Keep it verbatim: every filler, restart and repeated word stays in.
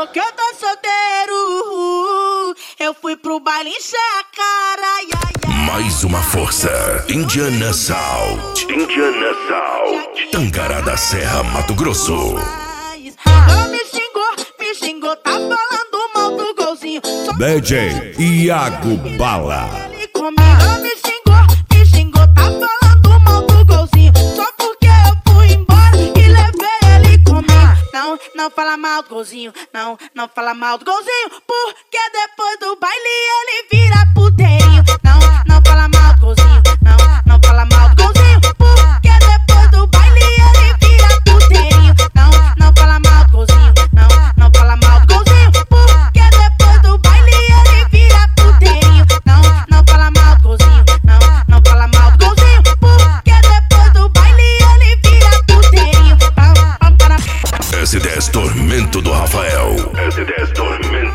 falou que eu tô solteiro, eu fui pro baile encher a cara. Ai, ai, ai. Mais uma força. Indiana Sound. Indiana Sound. Tangará da Serra, Mato Grosso. Ela me xingou, me xingou, tá falando mal do golzinho. D J Iago Bala. Ele comigo, ela me xingou, me xingou, tá falando mal do golzinho. Só porque eu fui embora e levei ele comigo. Não, não fala mal do golzinho, não, não fala mal do golzinho, porque depois do baile ele vira puteirinho. Não, não fala mal do golzinho, não, não fala mal do golzinho, porque depois do baile ele vira puteirinho. Não, não fala mal do golzinho, não, não fala mal do golzinho, porque depois do baile ele vira puteirinho. Não, não fala mal do golzinho, não, não fala mal do golzinho, porque depois do baile ele vira puteirinho. S dez Tormento do Rafael. S dez Tormento.